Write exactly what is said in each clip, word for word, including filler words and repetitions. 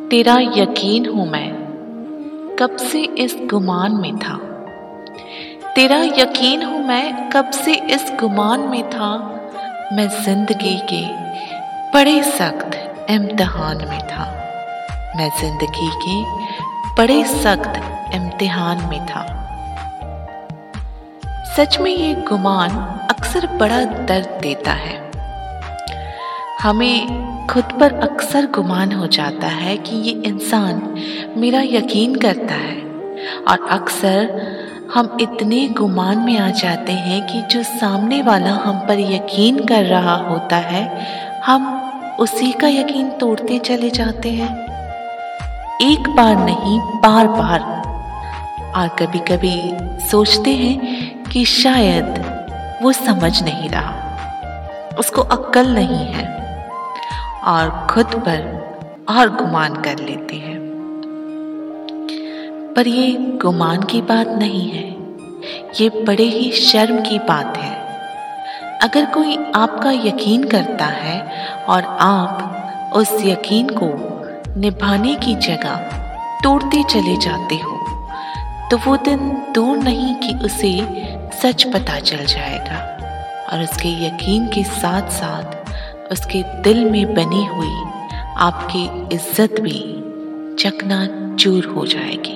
तेरा यकीन हूँ मैं, कब से इस गुमान में था। तेरा यकीन हूँ मैं, कब से इस गुमान में था। मैं जिंदगी के बड़े सख्त इम्तिहान में था। मैं जिंदगी के बड़े सख्त इम्तिहान में था। सच में ये गुमान अक्सर बड़ा दर्द देता है। हमें खुद पर अक्सर गुमान हो जाता है कि ये इंसान मेरा यकीन करता है, और अक्सर हम इतने गुमान में आ जाते हैं कि जो सामने वाला हम पर यकीन कर रहा होता है, हम उसी का यकीन तोड़ते चले जाते हैं। एक बार नहीं, बार बार। और कभी कभी सोचते हैं कि शायद वो समझ नहीं रहा, उसको अक्ल नहीं है, और खुद पर और गुमान कर लेते हैं। पर ये गुमान की बात नहीं है, ये बड़े ही शर्म की बात है। अगर कोई आपका यकीन करता है और आप उस यकीन को निभाने की जगह तोड़ते चले जाते हो, तो वो दिन दूर नहीं कि उसे सच पता चल जाएगा, और उसके यकीन के साथ साथ उसके दिल में बनी हुई आपकी इज्जत भी चकनाचूर हो जाएगी।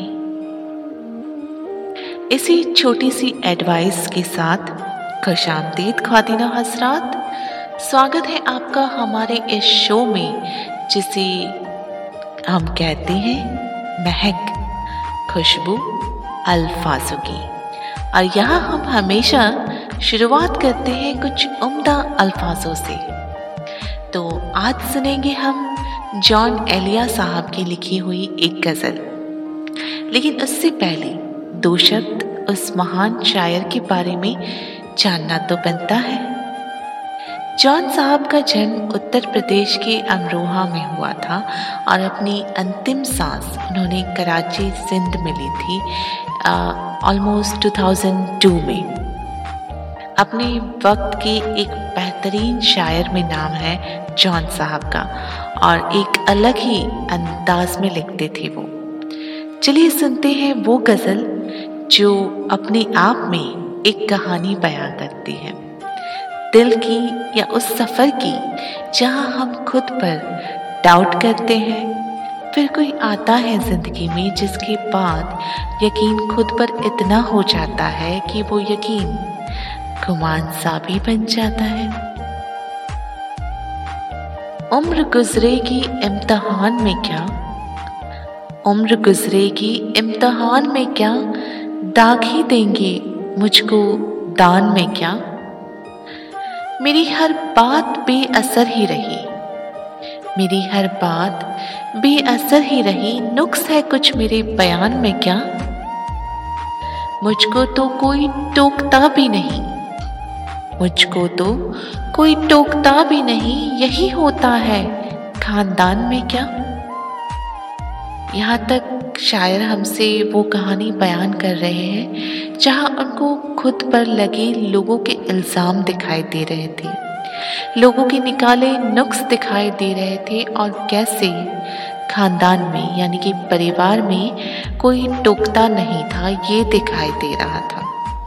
इसी छोटी सी एडवाइस के साथ खुशामदीद ख्वातीन हज़रात, स्वागत है आपका हमारे इस शो में, जिसे हम कहते हैं महक, खुशबू अल्फाजों की। और यहाँ हम हमेशा शुरुआत करते हैं कुछ उम्दा अल्फाजों से। तो आज सुनेंगे हम जॉन एलिया साहब की लिखी हुई एक गज़ल। लेकिन उससे पहले दो शब्द उस महान शायर के बारे में जानना तो बनता है। जॉन साहब का जन्म उत्तर प्रदेश के अमरोहा में हुआ था, और अपनी अंतिम सांस उन्होंने कराची सिंध में ली थी ऑलमोस्ट दो हज़ार दो में। अपने वक्त के एक बेहतरीन शायर में नाम है जॉन साहब का, और एक अलग ही अंदाज में लिखते थे वो। चलिए सुनते हैं वो गज़ल जो अपने आप में एक कहानी बयां करती है, दिल की या उस सफ़र की जहां हम खुद पर डाउट करते हैं। फिर कोई आता है ज़िंदगी में जिसके बाद यकीन खुद पर इतना हो जाता है कि वो यकीन गुमान सा भी बन जाता है। उम्र गुजरेगी इम्तिहान में क्या, उम्र गुजरेगी इम्तिहान में क्या, दाग ही देंगे मुझको दान में क्या। मेरी हर बात बेअसर ही रही, मेरी हर बात बेअसर ही रही, नुक्स है कुछ मेरे बयान में क्या। मुझको तो कोई टोकता भी नहीं, मुझको तो कोई टोकता भी नहीं, यही होता है खानदान में क्या। यहाँ तक शायर हमसे वो कहानी बयान कर रहे हैं जहाँ उनको खुद पर लगे लोगों के इल्ज़ाम दिखाई दे रहे थे, लोगों के निकाले नुक्स दिखाई दे रहे थे, और कैसे खानदान में यानी कि परिवार में कोई टोकता नहीं था, ये दिखाई दे रहा था।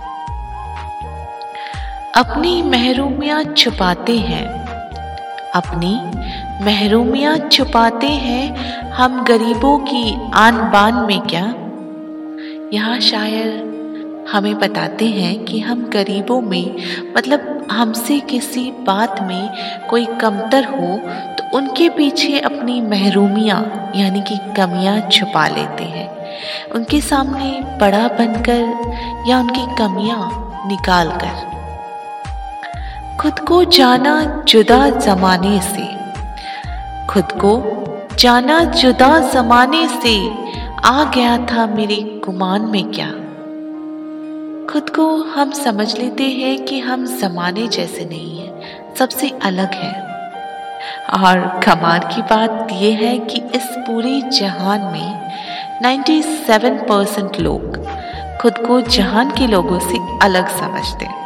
अपनी महरूमियाँ छुपाते हैं, अपनी महरूमियाँ छुपाते हैं, हम गरीबों की आन बान में क्या। यहाँ शायर हमें बताते हैं कि हम गरीबों में, मतलब हमसे किसी बात में कोई कमतर हो तो उनके पीछे अपनी महरूमियाँ यानी कि कमियाँ छुपा लेते हैं, उनके सामने बड़ा बनकर या उनकी कमियाँ निकाल कर। खुद को जाना जुदा ज़माने से, खुद को जाना जुदा ज़माने से, आ गया था मेरे गुमान में क्या। खुद को हम समझ लेते हैं कि हम ज़माने जैसे नहीं हैं, सबसे अलग हैं। और कमाल की बात यह है कि इस पूरे जहान में सत्तानवे परसेंट लोग खुद को जहान के लोगों से अलग समझते हैं।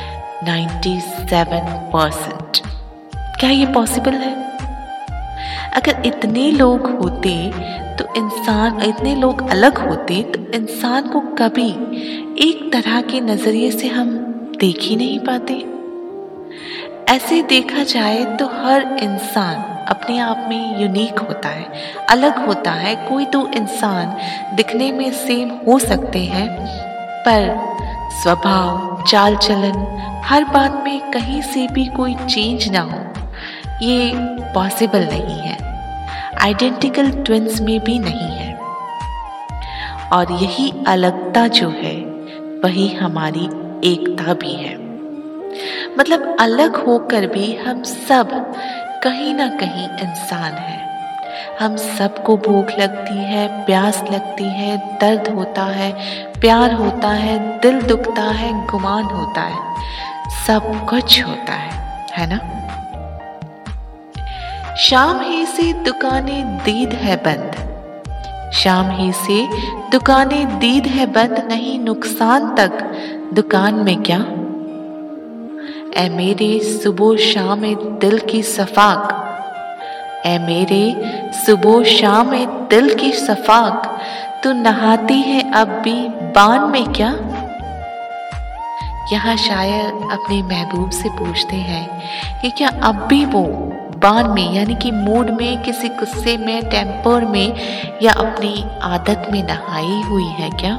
सत्तानवे परसेंट, क्या ये पॉसिबल है? अगर इतने लोग होते तो इंसान इतने लोग अलग होते तो इंसान को कभी एक तरह के नजरिए से हम देख ही नहीं पाते। ऐसे देखा जाए तो हर इंसान अपने आप में यूनिक होता है, अलग होता है। कोई तो इंसान दिखने में सेम हो सकते हैं, पर स्वभाव, चाल चलन, हर बात में कहीं से भी कोई चेंज ना हो, ये पॉसिबल नहीं है। आइडेंटिकल ट्विंस में भी नहीं है। और यही अलगता जो है वही हमारी एकता भी है। मतलब अलग होकर भी हम सब कहीं ना कहीं इंसान हैं। हम सबको भूख लगती है, प्यास लगती है, दर्द होता है, प्यार होता है, दिल दुखता है, गुमान होता है, सब कुछ होता है, है ना। शाम ही से दुकानें दीद है बंद, शाम ही से दुकानें दीद है बंद, नहीं नुकसान तक दुकान में क्या। ऐ मेरे सुबह शाम दिल की सफाक, ऐ मेरे सुबह शाम दिल की सफाक, तू नहाती है अब भी बान में क्या। यहाँ शायर अपने महबूब से पूछते हैं कि क्या अब भी वो बान में यानी कि मूड में, किसी गुस्से में, टेम्पर में या अपनी आदत में नहाई हुई है क्या।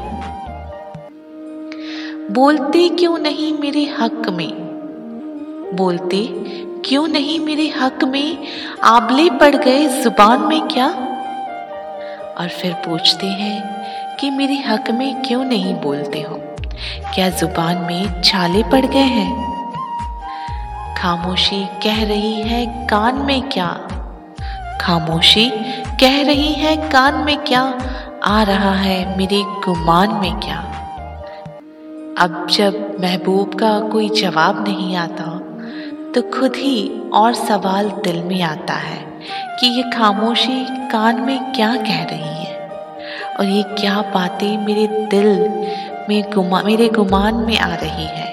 बोलते क्यों नहीं मेरे हक में, बोलते क्यों नहीं मेरे हक में, आबले पड़ गए जुबान में क्या। और फिर पूछते हैं कि मेरे हक में क्यों नहीं बोलते हो, क्या जुबान में छाले पड़ गए हैं। खामोशी कह रही है कान में क्या, खामोशी कह रही है कान में क्या, आ रहा है मेरे गुमान में क्या। अब जब महबूब का कोई जवाब नहीं आता तो खुद ही और सवाल दिल में आता है कि ये खामोशी कान में क्या कह रही है और ये क्या बातें मेरे दिल में गुमा मेरे गुमान में आ रही है।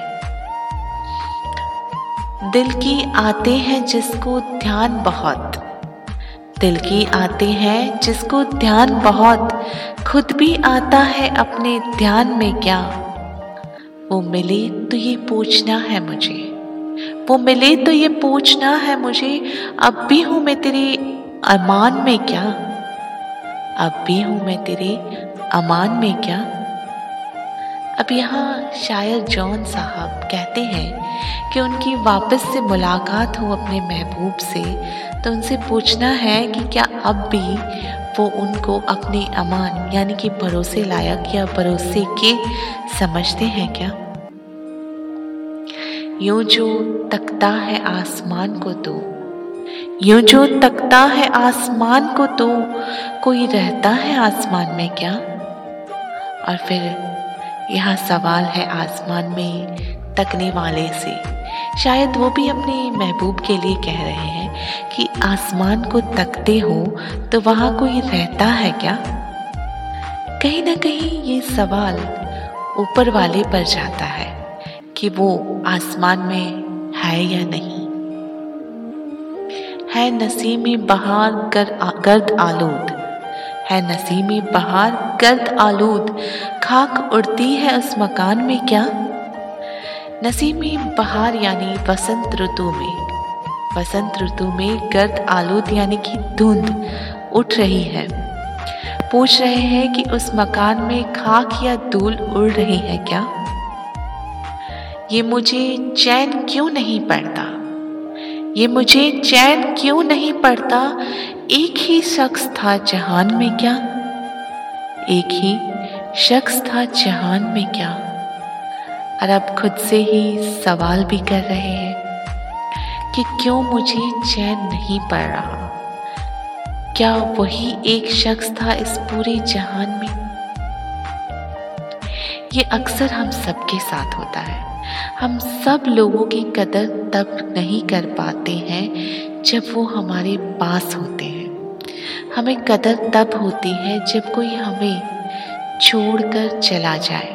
दिल की आते हैं जिसको ध्यान बहुत, दिल की आते हैं जिसको ध्यान बहुत, खुद भी आता है अपने ध्यान में क्या। वो मिले तो ये पूछना है मुझे, वो मिले तो ये पूछना है मुझे, अब भी हूं मैं तेरे अरमान में क्या, अब भी हूं मैं तेरे अमान में क्या। अब यहाँ शायर जॉन साहब कहते हैं कि उनकी वापस से मुलाकात हो अपने महबूब से तो उनसे पूछना है कि क्या अब भी वो उनको अपने अमान यानी कि भरोसे लायक या भरोसे के समझते हैं क्या। यूं जो तकता है आसमान को तो, यूं जो तकता है आसमान को तो, कोई रहता है आसमान में क्या। और फिर यहाँ सवाल है आसमान में तकने वाले से, शायद वो भी अपने महबूब के लिए कह रहे हैं कि आसमान को तकते हो तो वहाँ कोई रहता है क्या। कहीं ना कहीं ये सवाल ऊपर वाले पर जाता है कि वो आसमान में है या नहीं है। नसीम बहार गर्द आलूद है, नसीम बहार गर्द आलूद, खाक उड़ती है उस मकान में क्या। नसीमी बहार यानी वसंत ऋतु में, वसंत ऋतु में गर्द आलूद यानी कि धुंध उठ रही है। पूछ रहे हैं कि उस मकान में खाक या धूल उड़ रही है क्या। ये मुझे चैन क्यों नहीं पड़ता, ये मुझे चैन क्यों नहीं पड़ता, एक ही शख्स था जहान में क्या, एक ही शख्स था जहान में क्या। और अब खुद से ही सवाल भी कर रहे हैं कि क्यों मुझे चैन नहीं पड़ रहा, क्या वही एक शख्स था इस पूरे जहान में। ये अक्सर हम सबके साथ होता है। हम सब लोगों की कदर तब नहीं कर पाते हैं जब वो हमारे पास होते हैं। हमें कदर तब होती है जब कोई हमें छोड़कर चला जाए,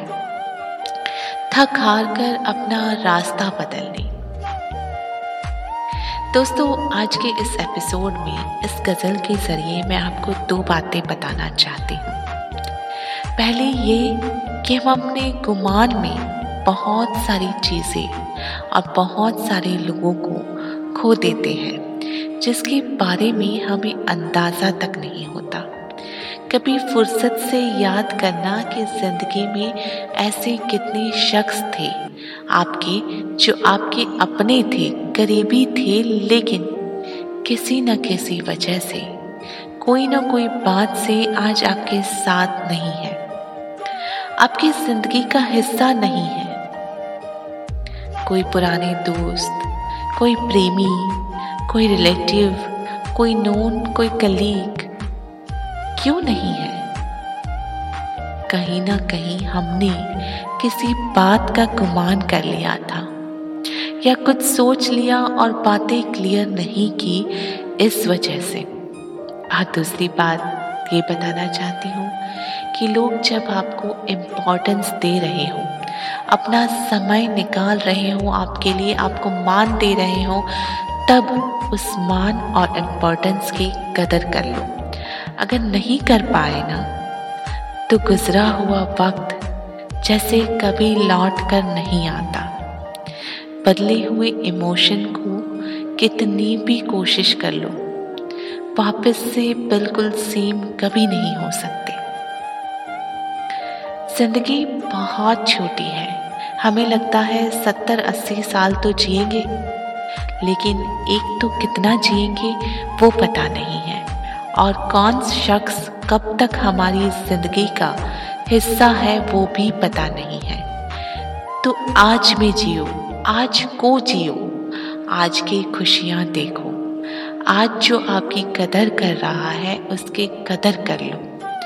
थक हार कर अपना रास्ता बदलने। दोस्तों, आज के इस एपिसोड में इस गज़ल के ज़रिए मैं आपको दो बातें बताना चाहती हूँ। पहले ये कि हम अपने गुमान में बहुत सारी चीज़ें और बहुत सारे लोगों को खो देते हैं जिसके बारे में हमें अंदाज़ा तक नहीं होता। कभी फुर्सत से याद करना कि ज़िंदगी में ऐसे कितने शख्स थे आपके जो आपके अपने थे, करीबी थे, लेकिन किसी न किसी वजह से, कोई न कोई बात से आज आपके साथ नहीं है, आपकी जिंदगी का हिस्सा नहीं है। कोई पुराने दोस्त, कोई प्रेमी, कोई रिलेटिव, कोई नोन, कोई कलीग, क्यों नहीं है? कहीं ना कहीं हमने किसी बात का गुमान कर लिया था या कुछ सोच लिया और बातें क्लियर नहीं की इस वजह से। और दूसरी बात ये बताना चाहती हूँ कि लोग जब आपको इम्पोर्टेंस दे रहे हो, अपना समय निकाल रहे हो आपके लिए, आपको मान दे रहे हो, तब उस मान और इम्पोर्टेंस की कदर कर लो। अगर नहीं कर पाए ना, तो गुजरा हुआ वक्त जैसे कभी लौट कर नहीं आता। बदले हुए इमोशन को कितनी भी कोशिश कर लो, वापस से बिल्कुल सेम कभी नहीं हो सकते। जिंदगी बहुत छोटी है, हमें लगता है सत्तर अस्सी साल तो जिएंगे, लेकिन एक तो कितना जिएंगे वो पता नहीं है, और कौन शख्स कब तक हमारी जिंदगी का हिस्सा है वो भी पता नहीं है। तो आज में जियो, आज को जियो, आज की खुशियाँ देखो, आज जो आपकी कदर कर रहा है उसकी कदर कर लो।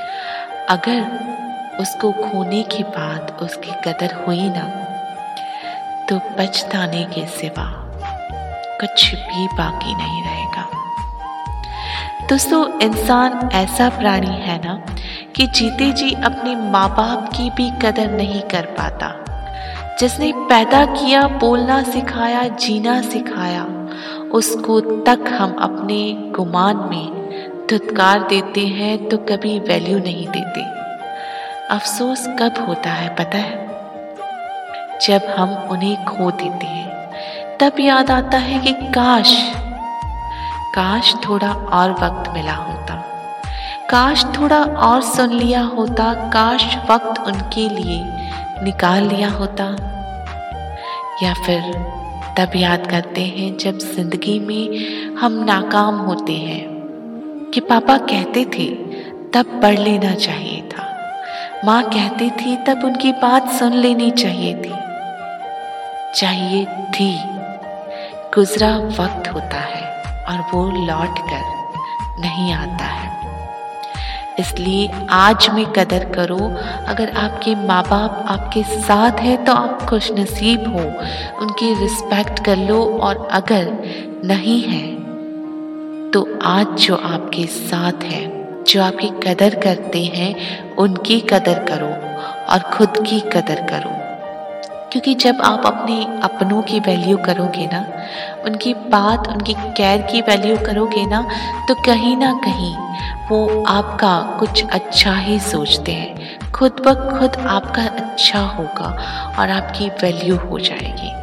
अगर उसको खोने के बाद उसकी कदर हुई ना, तो पछताने के सिवा कुछ भी बाकी नहीं रहेगा। दोस्तों, इंसान ऐसा प्राणी है ना कि जीते जी अपने माँ बाप की भी कदर नहीं कर पाता। जिसने पैदा किया, बोलना सिखाया, जीना सिखाया, उसको तक हम अपने गुमान में धुतकार देते हैं तो कभी वैल्यू नहीं देते। अफसोस कब होता है पता है? जब हम उन्हें खो देते हैं, तब याद आता है कि काश काश थोड़ा और वक्त मिला होता, काश थोड़ा और सुन लिया होता, काश वक्त उनके लिए निकाल लिया होता। या फिर तब याद करते हैं जब जिंदगी में हम नाकाम होते हैं कि पापा कहते थे तब पढ़ लेना चाहिए था, माँ कहती थी तब उनकी बात सुन लेनी चाहिए थी, चाहिए थी। गुजरा वक्त होता है और वो लौट कर नहीं आता है। इसलिए आज में कदर करो। अगर आपके माँ बाप आपके साथ है तो आप खुशनसीब हो, उनकी रिस्पेक्ट कर लो, और अगर नहीं है तो आज जो आपके साथ है, जो आपकी कदर करते हैं, उनकी कदर करो और खुद की कदर करो। क्योंकि जब आप अपने अपनों की वैल्यू करोगे ना, उनकी बात, उनकी केयर की वैल्यू करोगे ना, तो कहीं ना कहीं वो आपका कुछ अच्छा ही सोचते हैं, खुद ब खुद आपका अच्छा होगा और आपकी वैल्यू हो जाएगी।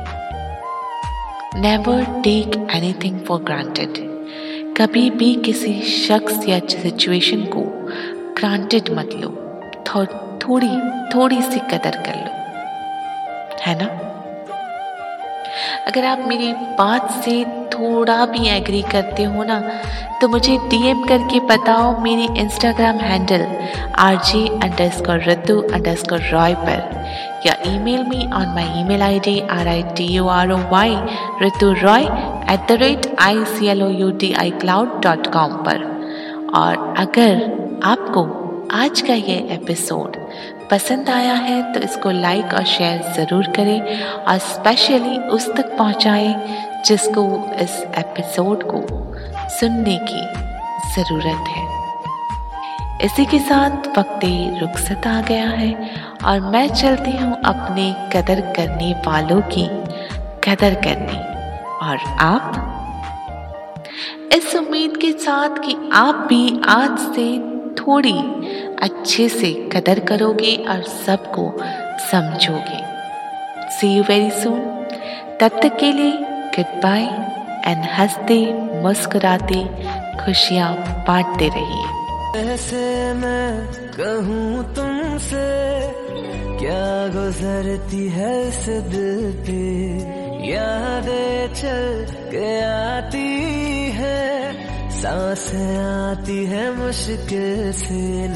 Never take anything for granted. कभी भी किसी शख्स या सिचुएशन को ग्रांटेड मत लो। थो, थोड़ी थोड़ी सी कदर कर लो, है ना? अगर आप मेरी बात से थोड़ा भी एग्री करते हो ना, तो मुझे डीएम करके बताओ मेरी Instagram handle R J underscore Ritu underscore Roy पर, या email me on my email I D R I T U R O Y Ritu Roy at the rate I C L O U T I cloud dot com पर। और अगर आपको आज का ये episode पसंद आया है तो इसको लाइक और शेयर ज़रूर करें, और स्पेशली उस तक पहुंचाएं जिसको इस एपिसोड को सुनने की ज़रूरत है। इसी के साथ वक्ते रुखसत आ गया है और मैं चलती हूँ अपने कदर करने वालों की कदर करने, और आप इस उम्मीद के साथ कि आप भी आज से थोड़ी अच्छे से कदर करोगे और सबको समझोगे। See you very soon. तब तक के लिए गुड बाय एंड हंसते मुस्कुराते खुशियाँ बांटते रहिए। ऐसे मैं कहूँ तुमसे क्या गुजरती है इस दिल पे, यादें चल के आती है, सांसें आती है मुश्किल से।